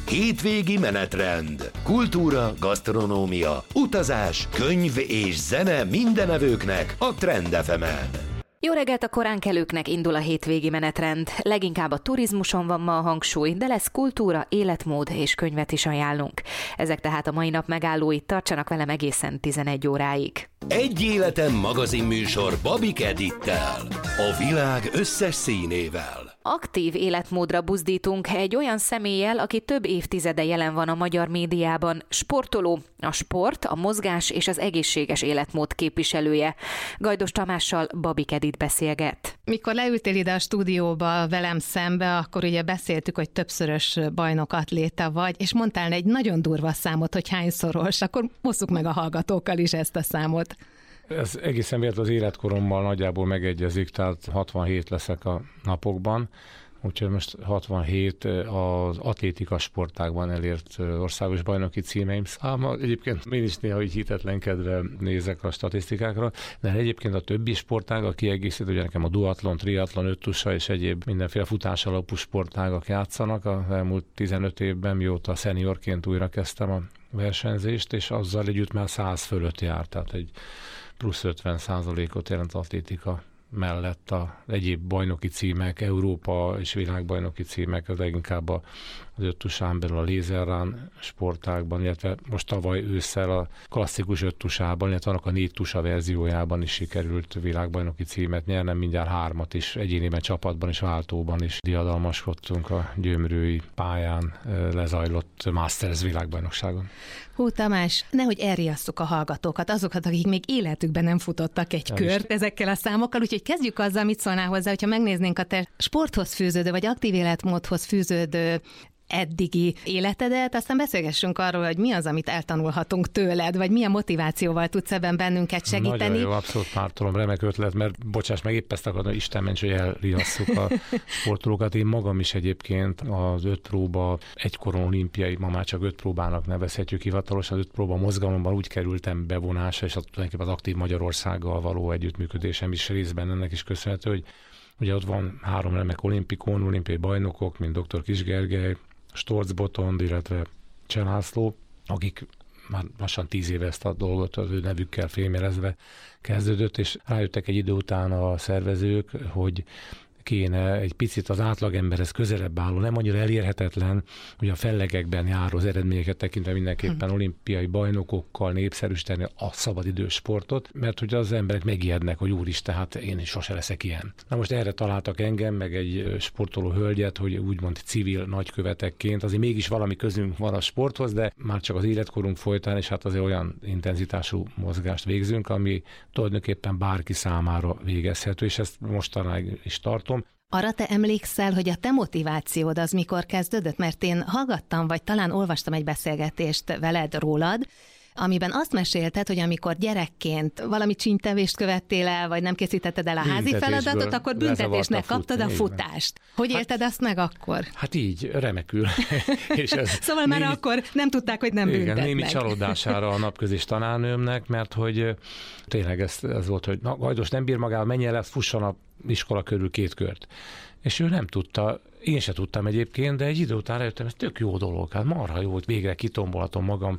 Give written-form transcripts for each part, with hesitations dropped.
Hétvégi menetrend. Kultúra, gasztronómia, utazás, könyv és zene mindenevőknek a Trend FM-en. Jó reggelt a koránkelőknek, indul a hétvégi menetrend. Leginkább a turizmuson van ma a hangsúly, de lesz kultúra, életmód és könyvet is ajánlunk. Ezek tehát a mai nap megállói, tartsanak velem egészen 11 óráig. Egy életen magazinműsor Babik Edittel, a világ összes színével. Aktív életmódra buzdítunk egy olyan személlyel, aki több évtizede jelen van a magyar médiában. Sportoló, a sport, a mozgás és az egészséges életmód képviselője. Gajdos Tamással Babik Edit beszélget. Mikor leültél ide a stúdióba velem szembe, akkor ugye beszéltük, hogy többszörös bajnok atléta vagy, és mondtál egy nagyon durva számot, hogy hányszoros, akkor osszuk meg a hallgatókkal is ezt a számot. Ez egészen véletlenül az életkorommal nagyjából megegyezik, tehát 67 leszek a napokban, úgyhogy most 67 az atlétika sportágban elért országos bajnoki címeim száma. Egyébként én is néha így hitetlenkedve nézek a statisztikákra, de egyébként a többi sportág kiegészít, ugye nekem a duatlon, triatlon, öttusa és egyéb mindenféle futás alapú sportágak játszanak az elmúlt 15 évben, mióta szeniorként újra kezdtem a versenyzést, és azzal együtt már 100 fölött járt, tehát egy plusz 50%-ot jelent atlétika mellett a egyéb bajnoki címek, Európa és világbajnoki címek, az leginkább az öttusán belül a lézerrán sportákban, illetve most tavaly ősszel a klasszikus öttusában, illetve annak a 4 tusa verziójában is sikerült világbajnoki címet nyernem, mindjárt 3 is, egyéniben, csapatban és váltóban is diadalmaskodtunk a gyömrői pályán lezajlott Masters világbajnokságon. Hú, Tamás, nehogy elriasszuk a hallgatókat, azokat, akik még életükben nem futottak egy kört ezekkel a számokkal, úgyhogy kezdjük azzal, mit szólnál hozzá, hogyha megnéznénk a te sporthoz fűződő, vagy aktív életmódhoz fűződő eddigi életedet, aztán beszélgessünk arról, hogy mi az, amit eltanulhatunk tőled, vagy milyen motivációval tudsz ebben bennünket segíteni. Nagyon jó, abszolút pártolom, remek ötlet, mert bocsáss meg, épp ezt akarom, hogy Isten ments, hogy elriasszuk a sportolókat. Én magam is egyébként az 5 próba egykoron olimpiai, ma már csak 5 próbának nevezhetjük hivatalosan, az 5 próba mozgalomban úgy kerültem bevonásra, és tulajdonképpen az aktív Magyarországgal való együttműködésem is részben ennek is köszönhető, hogy ugye ott van 3 remek olimpikon, olimpiai bajnokok, mint dr. Kis Gergely, Storz Botond, illetve Cselászló, akik már lassan 10 éve ezt a dolgot az ő nevükkel fémjelezve kezdődött, és rájöttek egy idő után a szervezők, hogy kéne egy picit az átlagemberhez közelebb álló, nem annyira elérhetetlen, hogy a fellegekben járó az eredményeket tekintve mindenképpen olimpiai bajnokokkal népszerűsíteni a szabadidős sportot, mert hogy az emberek megijednek, hogy úristen, hát én is sose leszek ilyen. Na most erre találtak engem, meg egy sportoló hölgyet, hogy úgymond civil nagykövetekként, azért mégis valami közünk van a sporthoz, de már csak az életkorunk folytán, és hát azért olyan intenzitású mozgást végzünk, ami tulajdonképpen bárki számára végezhető, és ezt mostanáig is tartom. Arra te emlékszel, hogy a te motivációd az mikor kezdődött? Mert én hallgattam, vagy talán olvastam egy beszélgetést veled rólad, amiben azt mesélted, hogy amikor gyerekként valami csínytevést követtél el, vagy nem készítetted el a házi feladatot, akkor büntetésnek kaptad a futást. Hogy élted azt meg akkor? Hát így, remekül. És ez szóval már akkor nem tudták, hogy nem büntetnek. Némi csalódására a napközis tanárnőmnek, mert hogy tényleg ez volt, hogy Gajdos nem bír magával, menjen le, fusson a iskola körül 2 kört. És ő nem tudta, én se tudtam egyébként, de egy idő után rájöttem, ez tök jó dolog, hát marha jó, hogy végre kitombolhatom magam,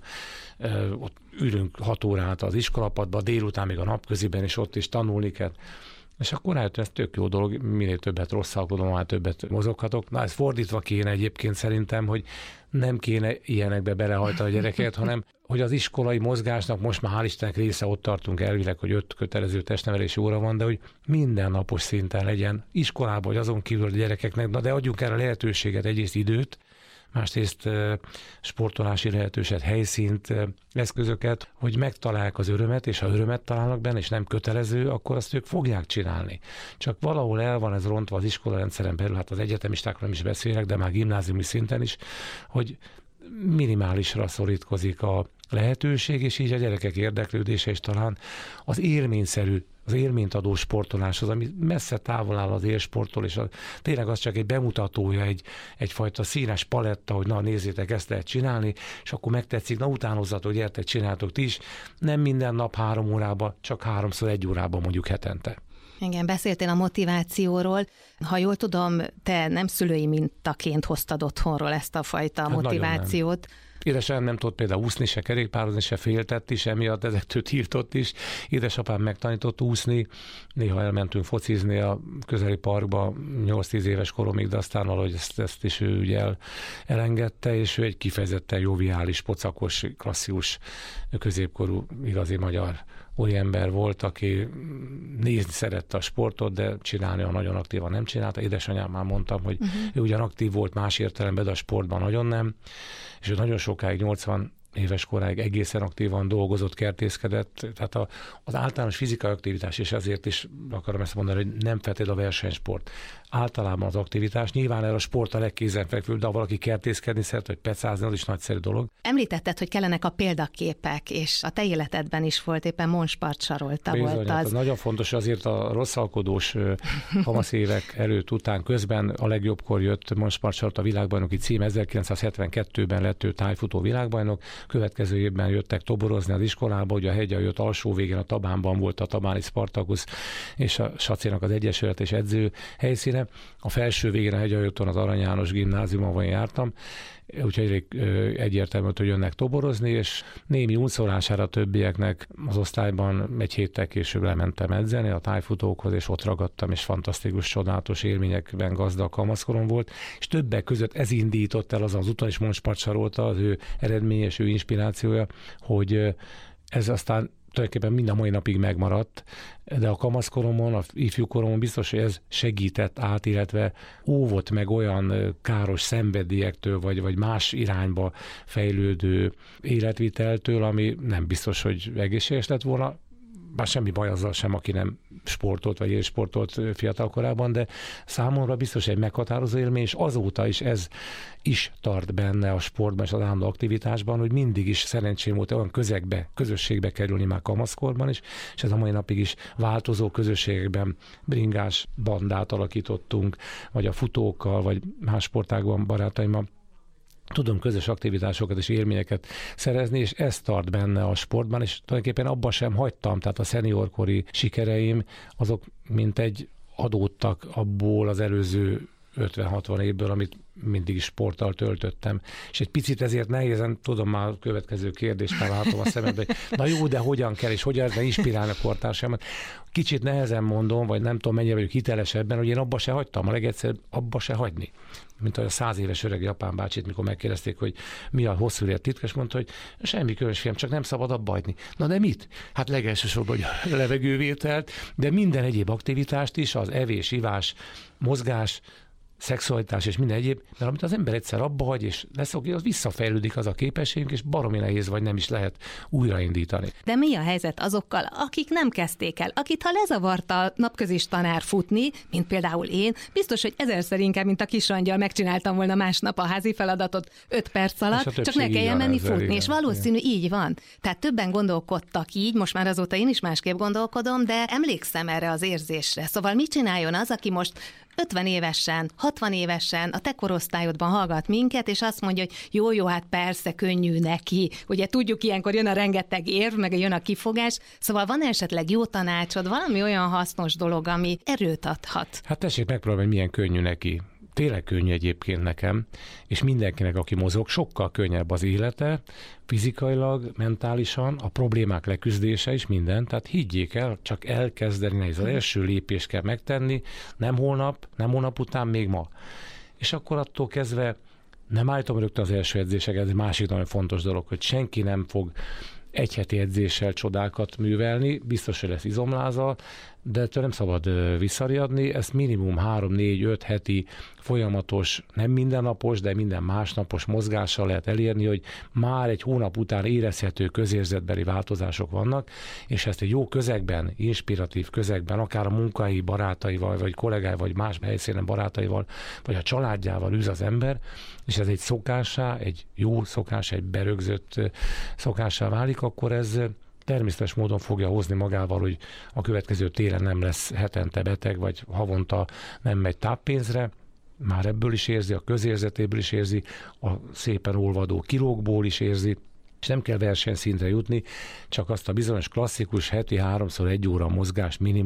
ott ülünk 6 órát az iskolapadban, délután még a napköziben, és ott is tanulni kell. És akkor rájöttem, ez tök jó dolog, minél többet rosszalkodom, már többet mozoghatok. Na, ez fordítva kéne egyébként szerintem, hogy nem kéne ilyenekbe belehajtani a gyereket, hanem hogy az iskolai mozgásnak most már hál' Istennek része, ott tartunk elvileg, hogy 5 kötelező testnevelési óra van, de hogy mindennapos szinten legyen iskolában, vagy azon kívül a gyerekeknek, de adjunk erre lehetőséget, egyrészt időt, másrészt sportolási lehetőséget, helyszínt, eszközöket, hogy megtalálják az örömet, és ha örömet találnak benne, és nem kötelező, akkor azt ők fogják csinálni. Csak valahol el van ez rontva az iskolarendszeren belül, hát az egyetemistákról nem is beszélek, de már gimnáziumi szinten is, hogy minimálisra szorítkozik a lehetőség, és így a gyerekek érdeklődése is talán az élményszerű, az élményt adó sportoláshoz, ami messze távol áll az élsporttól, és tényleg az csak egy bemutatója, egyfajta színes paletta, hogy na nézzétek, ezt lehet csinálni, és akkor megtetszik, na utánozzatok, gyertek, csináltok ti is. Nem minden nap 3 órában, csak 3-szor 1 órában mondjuk hetente. Igen, beszéltél a motivációról. Ha jól tudom, te nem szülői mintaként hoztad otthonról ezt a fajta motivációt. Édesanyám nem tudott például úszni, se kerékpározni, se féltett is, emiatt ezektől tiltott is. Édesapám megtanított úszni, néha elmentünk focizni a közeli parkba 8-10 éves koromig, de aztán valahogy ezt is ő ugye elengedte, és ő egy kifejezetten joviális, pocakos, klasszikus, középkorú, igazi magyar úriember volt, aki nézni szerette a sportot, de csinálni nagyon aktívan nem csinálta. Édesanyám már mondtam, hogy ő ugyan aktív volt más értelemben, de a sportban nagyon nem, és ő nagyon sokáig, 80 éves koráig egészen aktívan dolgozott, kertészkedett, tehát az általános fizikai aktivitás, és ezért is akarom ezt mondani, hogy nem feltétlenül a versenysport. Általában az aktivitás, nyilván erre a sport a legkézenfekvőbb, de ha valaki kertészkedni szeret, vagy pecázni, az is nagyszerű dolog. Említetted, hogy kellenek a példaképek, és a te életedben is volt, éppen Monspart Sarolta volt az. Nagyon fontos, azért a rosszalkodós kamasz évek előtt, után, közben a legjobbkor jött Monspart Sarolta világbajnoki cím, 1972-ben lett ő tájfutó világbajnok, következő évben jöttek toborozni az iskolába, hogy a hegyen jött alsó végén, a Tabánban volt a Tabáni Spartakusz és a Sacinak az egyesület és edző helyszíne. A felső végén a Hegyajötton az Arany János gimnáziumban jártam, úgyhogy egyértelmű, hogy jönnek toborozni, és némi unszolására a többieknek az osztályban egy héttel később lementem edzeni a tájfutókhoz, és ott ragadtam, és fantasztikus, csodálatos élményekben gazdag kamaszkorom volt, és többek között ez indított el az úton, és Monspart Sarolta az ő eredménye és ő inspirációja, hogy ez aztán tulajdonképpen mind a mai napig megmaradt, de a kamaszkoromon, a ifjúkoromon biztos, hogy ez segített át, illetve óvott meg olyan káros szenvedélyektől, vagy más irányba fejlődő életviteltől, ami nem biztos, hogy egészséges lett volna, bár semmi baj azzal sem, aki nem sportolt, vagy élsportolt fiatal korában, de számomra biztos egy meghatározó élmény, és azóta is ez is tart benne a sportban és az állandó aktivitásban, hogy mindig is szerencsém volt olyan közösségbe kerülni már kamaszkorban is, és ez a mai napig is változó közösségekben bringás bandát alakítottunk, vagy a futókkal, vagy más sportágban barátaimmal tudom közös aktivitásokat és élményeket szerezni, és ez tart benne a sportban, és tulajdonképpen abban sem hagytam, tehát a szeniorkori sikereim, azok mint egy adódtak abból az előző 50-60 évből, amit mindig is sporttal töltöttem. És egy picit ezért nehézen, tudom már a következő kérdést, már látom a szemedbe, hogy na jó, de hogyan kell, és hogyan lehetne inspirálni a kortársamat. Kicsit nehezen mondom, vagy nem tudom, mennyire vagyok hitelesebben, hogy én abba se hagytam, a legegyszerűbb abba se hagyni. Mint a 100 éves öreg japán bácsit, mikor megkérdezték, hogy mi a hosszú élet titka, és mondta, hogy semmi különös, fiam, csak nem szabad abba hagyni. Na de mit? Hát legelsősorban, hogy a levegővételt, de minden egyéb aktivitást is, az evés, ivás, mozgás, szexualitás és minden egyéb, mert amit az ember egyszer abba hagy, és leszokja, az visszafejlődik az a képességünk, és baromi nehéz, vagy nem is lehet újraindítani. De mi a helyzet azokkal, akik nem kezdték el? Akit ha lezavarta a napközis tanár futni, mint például én, biztos, hogy ezerszer inkább, mint a kisangyal megcsináltam volna másnap a házi feladatot 5 perc alatt, csak ne kelljen menni futni, igen, és valószínű igen. Így van. Tehát többen gondolkodtak így, most már azóta én is másképp gondolkodom, de emlékszem erre az érzésre. Szóval mit csináljon az, aki most 50 évesen, 60 évesen a te korosztályodban hallgat minket, és azt mondja, hogy jó, hát persze, könnyű neki. Ugye tudjuk, ilyenkor jön a rengeteg érv, meg jön a kifogás. Szóval van esetleg jó tanácsod, valami olyan hasznos dolog, ami erőt adhat? Hát tessék megpróbálni, milyen könnyű neki. Tényleg könnyű egyébként nekem, és mindenkinek, aki mozog, sokkal könnyebb az élete, fizikailag, mentálisan, a problémák leküzdése is minden, tehát higgyék el, csak elkezdeni nehéz. Az első lépést kell megtenni, nem holnap után, még ma. És akkor attól kezdve nem állítom rögtön az első edzéseket, ez egy másik nagyon fontos dolog, hogy senki nem fog egy heti edzéssel csodákat művelni, biztos, hogy lesz izomláza, de ettől nem szabad visszariadni, ezt minimum 3-4-5 heti folyamatos, nem mindennapos, de minden másnapos mozgással lehet elérni, hogy már egy hónap után érezhető közérzetbeli változások vannak, és ezt egy jó közegben, inspiratív közegben, akár a munkai barátaival, vagy kollégáival, vagy más helyszínen barátaival, vagy a családjával űz az ember, és ez egy szokássá, egy jó szokás, egy berögzött szokássá válik, akkor ez természetes módon fogja hozni magával, hogy a következő télen nem lesz hetente beteg, vagy havonta nem megy táppénzre, már ebből is érzi, a közérzetéből is érzi, a szépen olvadó kilókból is érzi, és nem kell versenyszintre jutni, csak azt a bizonyos klasszikus heti 3x1 óra mozgás minimum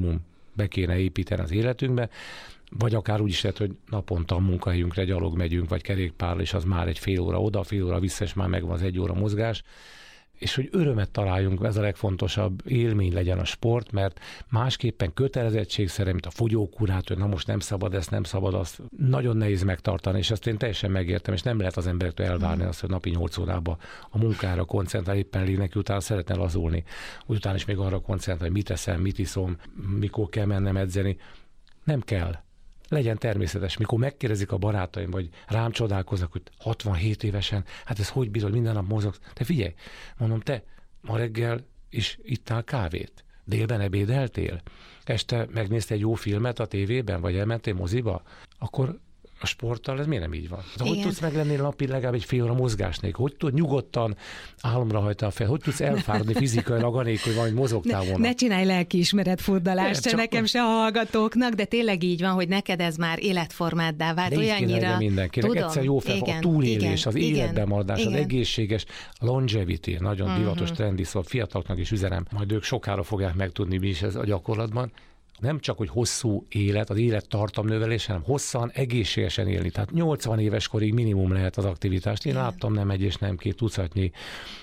be kéne építeni az életünkbe, vagy akár úgy is lehet, hogy naponta a munkahelyünkre gyalog megyünk, vagy kerékpárral, és az már egy fél óra oda, fél óra vissza, és már megvan az 1 óra mozgás, és hogy örömet találjunk, ez a legfontosabb, élmény legyen a sport, mert másképpen kötelezettségszerűen, mint a fogyókúrát, hogy na most nem szabad ezt, nem szabad azt, nagyon nehéz megtartani, és azt én teljesen megértem, és nem lehet az emberektől elvárni azt, hogy napi 8 órában a munkára koncentrál, éppen elég neki, utána szeretne lazulni, utána is még arra koncentrál, hogy mit eszem, mit iszom, mikor kell mennem edzeni. Nem kell. Legyen természetes. Mikor megkérdezik a barátaim, vagy rám csodálkoznak, hogy 67 évesen, hát ez hogy bizony, minden nap mozogsz. Te figyelj, mondom, te ma reggel is ittál kávét, délben ebédeltél, este megnéztél egy jó filmet a tévében, vagy elmentél moziba, akkor a sporttal ez miért nem így van? De hogy tudsz meglenni napi legalább egy fél óra mozgás nélkül? Hogy tudod nyugodtan álomra hajtani a fel? Hogy tudsz elfáradni fizikailag anélkül, hogy valamit mozogtál volna? Ne csinálj lelkiismeret furdalást, se nekem, se a hallgatóknak, de tényleg így van, hogy neked ez már életformáddá vált. Olyannyira... mindenkinek. Egyszer jó fel, a túlélés, az életben maradás, az egészséges longevity, nagyon divatos trendi szó, fiataloknak is üzenem, majd ők sokára fogják megtudni, mi is ez a gyakorlatban. Nem csak, hogy hosszú élet, az élettartamnövelés, hanem hosszan, egészségesen élni. Tehát 80 éves korig minimum lehet az aktivitást. Én láttam nem egy és nem 2 tucatnyi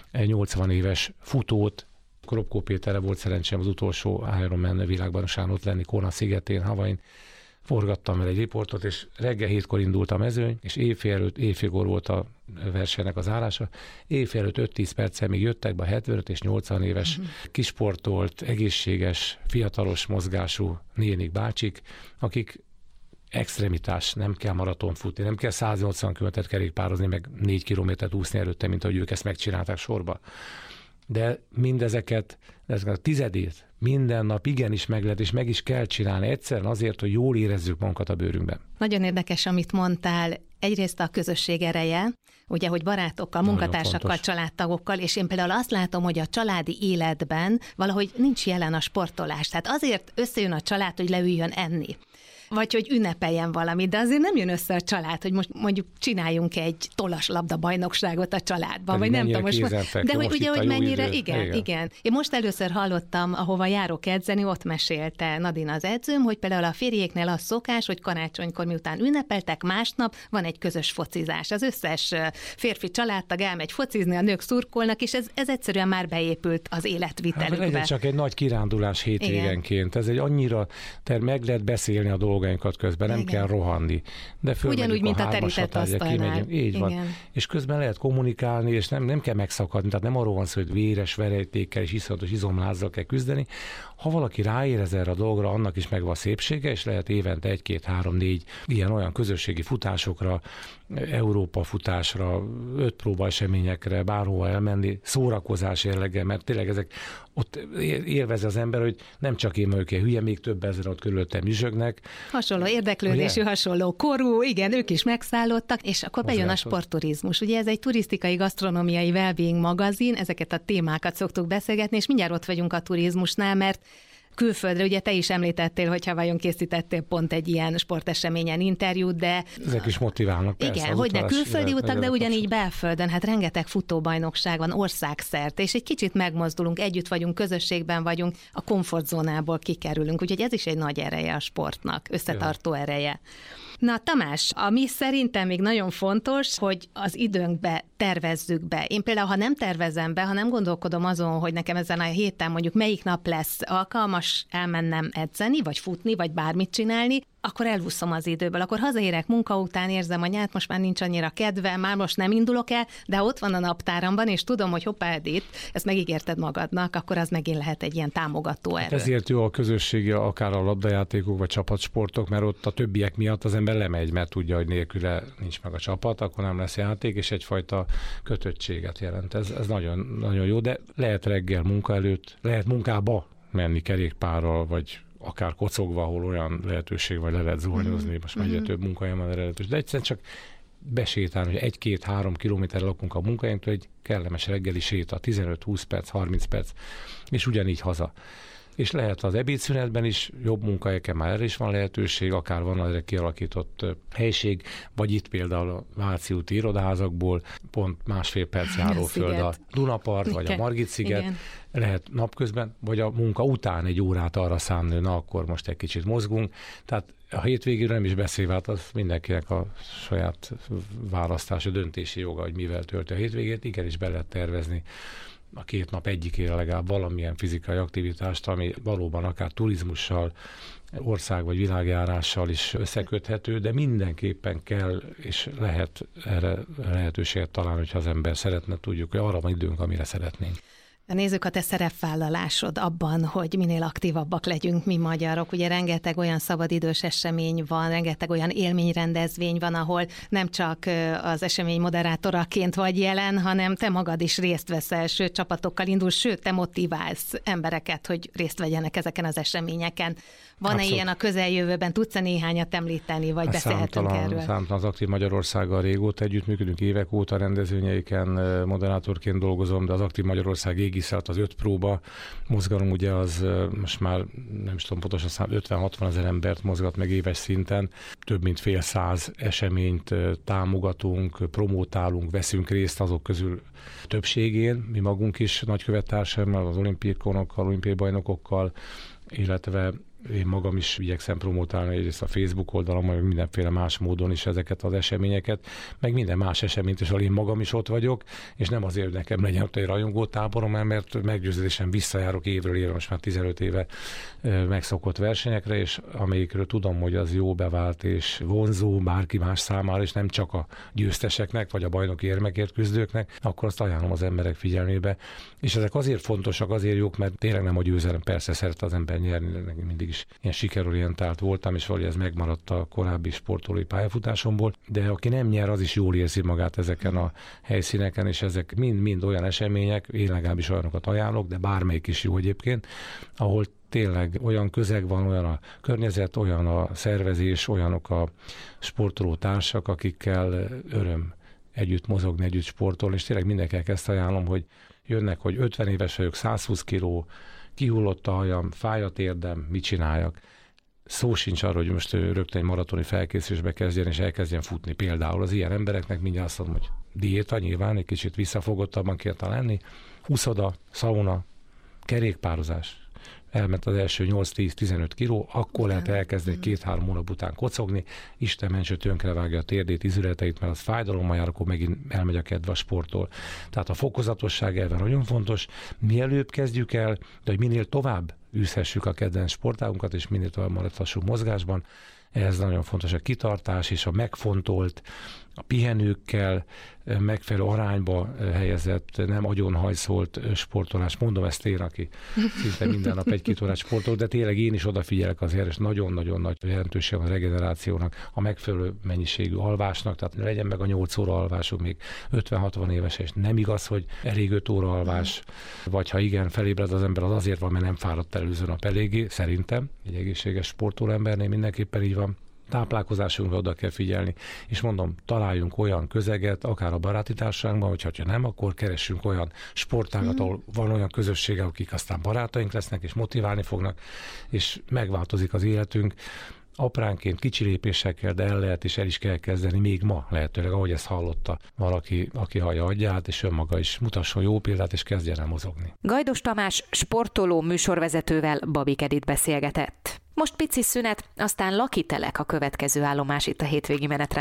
80 éves futót. Kropkó Péterre volt szerencsém az utolsó Ironman világbajnokságon ott lenni Kona szigetén, Havain. Forgattam el egy riportot, és reggel 7-kor indult a mezőny, és éjfélkor volt a versenynek az zárása. Éjfél előtt 5-10 perccel még jöttek be a 75 és 80 éves kisportolt, egészséges, fiatalos mozgású nénik, bácsik, akik extremitás, nem kell maratont futni, nem kell 180 km kerékpározni, meg 4 kilométert úszni előtte, mint ahogy ők ezt megcsinálták sorba. De mindezeket, a tizedét minden nap igenis meg lehet, és meg is kell csinálni egyszerűen azért, hogy jól érezzük magunkat a bőrünkben. Nagyon érdekes, amit mondtál. Egyrészt a közösség ereje, ugye, hogy barátokkal, munkatársakkal, családtagokkal, és én például azt látom, hogy a családi életben valahogy nincs jelen a sportolás. Tehát azért összejön a család, hogy leüljön enni. Vagy hogy ünnepeljen valamit, de azért nem jön össze a család, hogy most mondjuk csináljunk egy tollaslabda bajnokságot a családban, vagy nem tudom most. De hogy ugye, hogy mennyire, igen. Én most először hallottam, ahova járok edzeni, ott mesélte Nadina az edzőm, hogy például a férjéknél az szokás, hogy karácsonykor miután ünnepeltek, másnap van egy közös focizás. Az összes férfi családtag elmegy focizni, a nők szurkolnak, és ez egyszerűen már beépült az életvitelükbe. Hát legyen csak egy nagy kirándulás hétvégenként. Ez egy annyira, meg lehet beszélni a dolgainkat közben, nem kell rohanni. De ugyanúgy, mint a terített asztalnál. Így van. És közben lehet kommunikálni, és nem kell megszakadni. Tehát nem arról van szó, hogy véres verejtékkel és iszonyatos izomlázzal kell küzdeni. Ha valaki ráérez erre a dolgra, annak is megvan a szépsége, és lehet évente 1, 2, 3, 4 ilyen-olyan közösségi futásokra, Európa futásra, 5 próbaeseményekre, bárhova elmenni, szórakozás jelleggel, mert tényleg ezek ott élvezi az ember, hogy nem csak én vagyok hülye, még több ezer ott körülöttem zsögnek. Hasonló érdeklődésű, hasonló korú, igen, ők is megszállottak, és akkor bejön a sportturizmus. Ugye ez egy turisztikai, gasztronómiai well-being magazin, ezeket a témákat szoktuk beszélgetni, és mindjárt ott vagyunk a turizmusnál, mert külföldre, ugye te is említettél, hogy vajon készítettél pont egy ilyen sporteseményen interjút, de... Ezek is motiválnak, persze. Igen, hogy ne külföldi utak, de ugyanígy belföldön, hát rengeteg futóbajnokság van országszerte, és egy kicsit megmozdulunk, együtt vagyunk, közösségben vagyunk, a komfortzónából kikerülünk, úgyhogy ez is egy nagy ereje a sportnak, összetartó ereje. Na Tamás, ami szerintem még nagyon fontos, hogy az időnkbe tervezzük be. Én például, ha nem tervezem be, ha nem gondolkodom azon, hogy nekem ezen a héten mondjuk melyik nap lesz alkalmas elmennem edzeni, vagy futni, vagy bármit csinálni, akkor elúszom az időből. Akkor hazaérek munka után, érzem a nyát, most már nincs annyira kedve, már most nem indulok el, de ott van a naptáramban, és tudom, hogy hoppá, Edith, ezt megígérted magadnak, akkor az megint lehet egy ilyen támogató erő. Ezért jó a közösségi, akár a labdajátékok, vagy csapatsportok, mert ott a többiek miatt az ember lemegy, mert tudja, hogy nélküle nincs meg a csapat, akkor nem lesz játék, és egyfajta kötöttséget jelent. Ez nagyon, nagyon jó, de lehet reggel munka előtt, lehet munkába menni kerékpárral, vagy akár kocogva, ahol olyan lehetőség, vagy le lehet zuhanyozni, most már egyre több munkahelyem van lehetőség, de egyszerűen csak besétálni, hogy 1-2-3 kilométerre lakunk a munkahelyünktől, egy kellemes reggeli séta, 15-20 perc, 30 perc, és ugyanígy haza. és lehet az ebédszünetben is, jobb munkahelyeken már erre is van lehetőség, akár van erre kialakított helység, vagy itt például a Váci úti irodaházakból pont 1,5 perc járóföld a Dunapart, vagy a Margit-sziget, lehet napközben, vagy a munka után egy órát arra szánni, na akkor most egy kicsit mozgunk. Tehát a hétvégéről nem is beszélve, hát az mindenkinek a saját választási, döntési joga, hogy mivel tölti a hétvégét, igenis be lehet tervezni a 2 nap egyikére legalább valamilyen fizikai aktivitást, ami valóban akár turizmussal, ország- vagy világjárással is összeköthető, de mindenképpen kell, és lehet erre lehetőséget találni, hogyha az ember szeretne, tudjuk, hogy arra van időnk, amire szeretnénk. Nézzük a te szerepvállalásod abban, hogy minél aktívabbak legyünk mi magyarok. Ugye rengeteg olyan szabadidős esemény van, rengeteg olyan élményrendezvény van, ahol nem csak az esemény moderátoraként vagy jelen, hanem te magad is részt veszel, sőt csapatokkal indulsz, sőt te motiválsz embereket, hogy részt vegyenek ezeken az eseményeken. Van-e Abszolút. ilyen a közeljövőben? Tudsz-e néhányat említeni, vagy beszélhetünk erről? Számtalan az Aktív Magyarországgal régóta együttműködünk, évek óta rendezvényeiken moderátorként dolgozom, de az Aktív Magyarország égisze, az 5 próba mozgalom, ugye az most már nem is tudom pontosan szám, 50-60 ezer embert mozgat meg éves szinten, több mint fél száz eseményt támogatunk, promótálunk, veszünk részt azok közül többségén, mi magunk is nagykövettársaimmal, az olimpiákonokkal, olimpiai bajnokokkal, illetve én magam is igyekszem promotálni egyrészt a Facebook oldalon, meg mindenféle más módon is ezeket az eseményeket, meg minden más eseményt is, ahol én magam is ott vagyok, és nem azért, hogy nekem legyen ott egy rajongótáborom, mert meggyőződésen visszajárok évről évre, most már 15 éve megszokott versenyekre, és amelyikről tudom, hogy az jó bevált és vonzó bárki más számára, és nem csak a győzteseknek, vagy a bajnoki érmekért küzdőknek, akkor azt ajánlom az emberek figyelmébe. És ezek azért fontosak, azért jók, mert tényleg nem a győzelem, persze szeret az ember nyerni, mindig is ilyen sikerorientált voltam, és valahogy ez megmaradt a korábbi sportolói pályafutásomból, de aki nem nyer, az is jól érzi magát ezeken a helyszíneken, és ezek mind olyan események, én legalábbis olyanokat ajánlok, de bármelyik is jó egyébként, ahol tényleg olyan közeg van, olyan a környezet, olyan a szervezés, olyanok a sportoló társak, akikkel öröm együtt mozogni, együtt sportolni, és tényleg mindenkinek ezt ajánlom, hogy jönnek, hogy 50 éves vagyok, 120 kiló, kihullott a hajam, fáj a térdem, mit csináljak. Szó sincs arra, hogy most rögtön egy maratoni felkészülésbe kezdjen, és elkezdjen futni. Például az ilyen embereknek mindjárt azt mondom, hogy diéta nyilván, egy kicsit visszafogottabban kell lenni, úszoda, szauna, kerékpározás. Elment az első 8-10-15 kiló, akkor lehet elkezdeni 2-3 hónap után kocogni, Isten mentső tönkrevágja a térdét, izületeit, mert az fájdalommal jár, akkor megint elmegy a kedve a sporttól. Tehát a fokozatosság elve nagyon fontos, mielőbb kezdjük el, de hogy minél tovább űzhessük a kedvenc sportágunkat, és minél tovább maradhassunk mozgásban. Ez nagyon fontos a kitartás és a megfontolt, a pihenőkkel megfelelő arányba helyezett, nem agyonhajszolt sportolás. Mondom ezt én, aki szinte minden nap 1-2 órát sportol, de tényleg én is odafigyelek azért, és nagyon-nagyon nagy jelentőség van a regenerációnak, a megfelelő mennyiségű alvásnak, tehát legyen meg a 8 óra alvásunk még 50-60 éves, és nem igaz, hogy elég 5 óra alvás, vagy ha igen, felébred az ember, az azért van, mert nem fáradt előző nap eléggé, szerintem, egy egészséges sportoló embernél mindenképpen így van. Táplálkozásunkra oda kell figyelni, és mondom, találjunk olyan közeget, akár a baráti társaságban, vagy ha nem, akkor keressünk olyan sportágat, ahol van olyan közössége, akik aztán barátaink lesznek, és motiválni fognak, és megváltozik az életünk. Apránként, kicsi lépésekkel, de el lehet, és el is kell kezdeni még ma lehetőleg, ahogy ezt hallotta valaki, aki hallja adját, és önmaga is mutasson jó példát, és kezdjen el mozogni. Gajdos Tamás sportoló műsorvezetővel Babik Edit beszélgetett. Most pici szünet, aztán Lakitelek a következő állomás itt a hétvégi menetre.